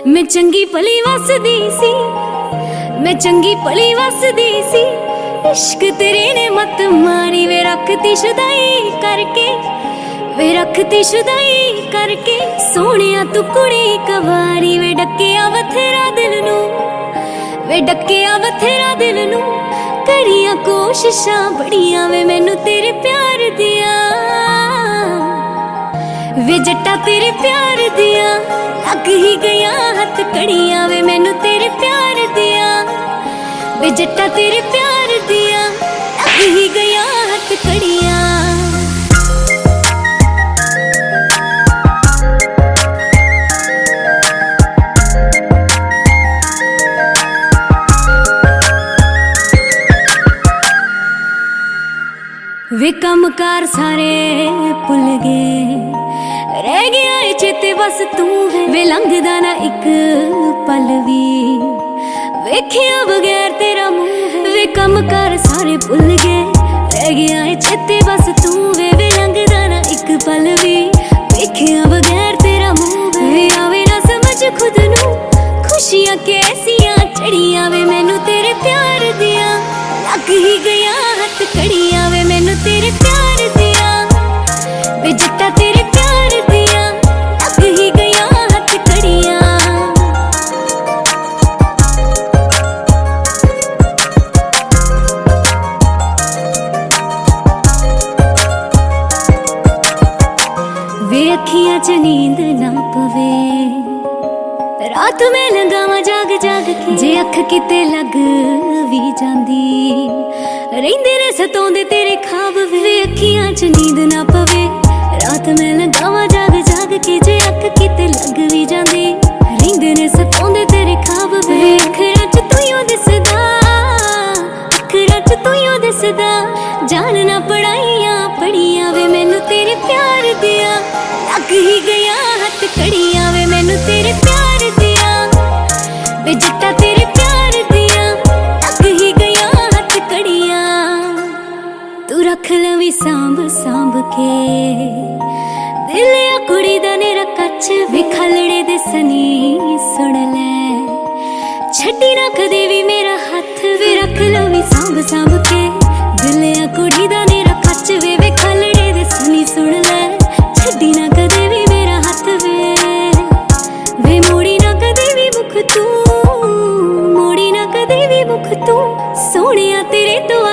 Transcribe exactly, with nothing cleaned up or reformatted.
मैं चंगी भली वसदी सी, मैं चंगी भली वसदी सी। इश्क तेरे ने मत मारी वे रखती शुदाई करके, वे रखती शुदाई करके। सोनिया तू कुड़ी कवारी वे डकिया बथेरा दिल नू, वे डकिया बथेरा दिल नू। करिया कोशिशां बड़ियां वे मैनू तेरे प्यार दिया, वे जट्टा तेरे प्यार दिया। लग ही गया हथ कड़ियां वे मैनू तेरे प्यार दिया, वे जट्टा तेरे प्यार दिया। लग ही गया हथ कड़ियां। वे कमकार सारे भुल गए, रह गया है चेते बस तू है। वे लंघदा ना एक पल भी वेखिया बगैर तेरा मुंह। वे कमकार सारे भुल गए, रह गया है चेते बस तू है। वे लंघदा ना एक पल भी वेखिया बगैर तेरा मुंह। वे आवे ना समझ खुद नू खुशियां कैसियां चढ़ियां वे मैनू तेरे प्यार दिया। लग ही गया हथ कड़ियां वे मैनू तेरे प्यार दिया, वे जट्टा तेरे प्यार दिया। लग ही गया हथ कड़ियां। वे अखियां च नींद ना पवे, रात में लगावा जाग जाग के। जे अख किते लग भी जांदी रहिंदे ने सताउंदे तेरे ख्वाब वे। अखियां च नींद ना पवे, रात में लगावा जाग जाग के। जे अख किते लग भी जांदी रहिंदे ने सताउंदे तेरे ख्वाब वे। अखरां च तूं दिसदा, अखरां च तूं दिसदा। जानना पढ़ाइयां पढ़ियां वे मैनू तेरे प्यार दिया। लग ही गया हथ कड़ियां वे मैनू तेरे प्यार दिया, वे जट्टा तेरे प्यार दिया। लग ही गया हथ कड़ियां। तू रख लवी सांभ सांभ के दिल आ कुड़ी दा नेरा कच। वे खलड़े दे सनी सुन ले, छड्डी ना कदे भी मेरा हथ। वे रख लवी सांभ सांभ के दिल आ कुड़ी दा नेरा कच। वे वे खलड़े दे सनी सुन ले, छड्डी ना कदे भी मेरा हथ। वे वे मोड़ी ना कदे भी मुख तू, मोड़ी ना कदे भी मुख तू। सोनिया तेरे तो